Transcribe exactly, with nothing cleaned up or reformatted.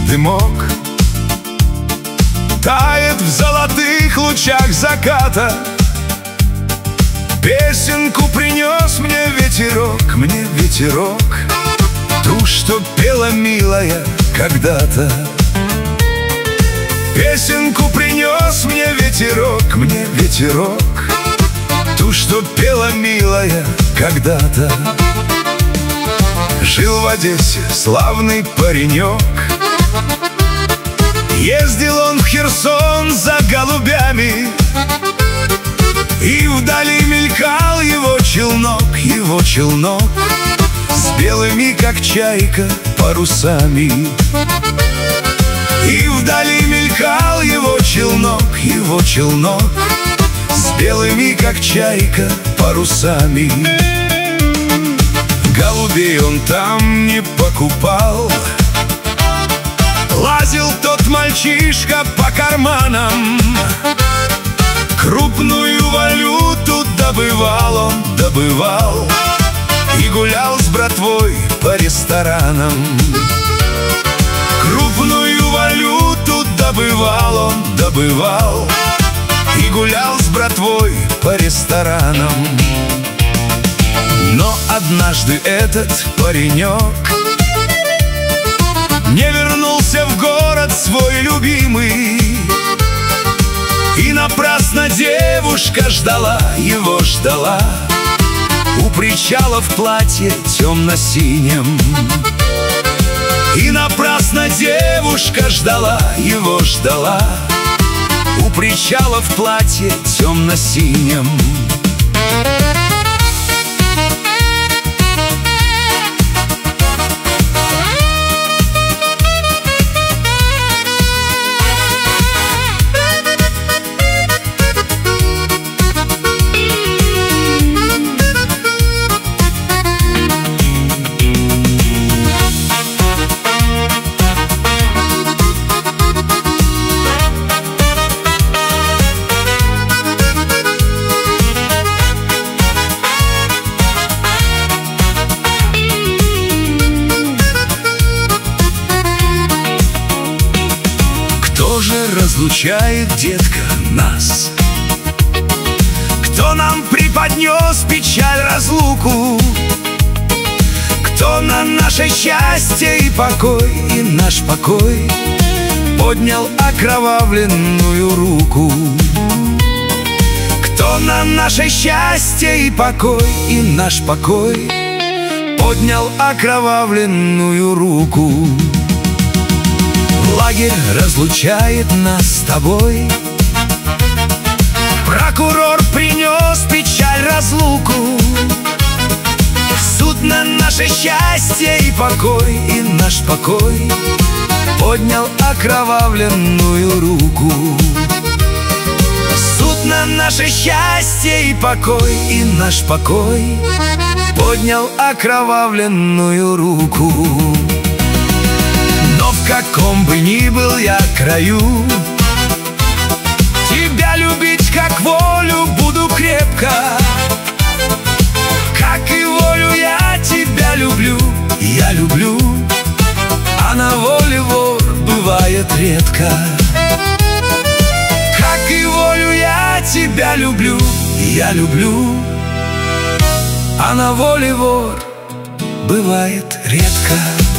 дымок тает в золотых лучах заката. Песенку принес мне ветерок, мне ветерок, ту, что пела милая когда-то. Песенку принес мне ветерок, мне ветерок, ту, что пела милая когда-то. Жил в Одессе славный паренек, ездил он в Херсон за голубями, и вдали мелькал его челнок, его челнок, с белыми, как чайка, парусами. И вдали мелькал его челнок, его челнок, с белыми, как чайка, парусами. Голубей он там не покупал, лазил тот мальчишка по карманам, крупную валюту добывал он, добывал, и гулял с братвой по ресторанам. Крупную валюту добывал он, добывал, и гулял с братвой по ресторанам. Но однажды этот паренек не вернулся в город свой любимый, и напрасно девушка ждала, его ждала, у причала в платье темно-синем. И напрасно девушка ждала, его ждала, у причала в платье темно-синем. Кто же разлучает, детка, нас? Кто нам преподнес печаль разлуку? Кто на наше счастье и покой, и наш покой поднял окровавленную руку? Кто на наше счастье и покой, и наш покой поднял окровавленную руку? Лагерь разлучает нас с тобой, прокурор принес печаль разлуку. Суд на наше счастье и покой, и наш покой поднял окровавленную руку. Суд на наше счастье и покой, и наш покой поднял окровавленную руку. Но в каком бы ни был я краю, тебя любить как волю буду крепко. Как и волю я тебя люблю, я люблю, а на воле вор бывает редко. Как и волю я тебя люблю, я люблю, а на воле вор бывает редко.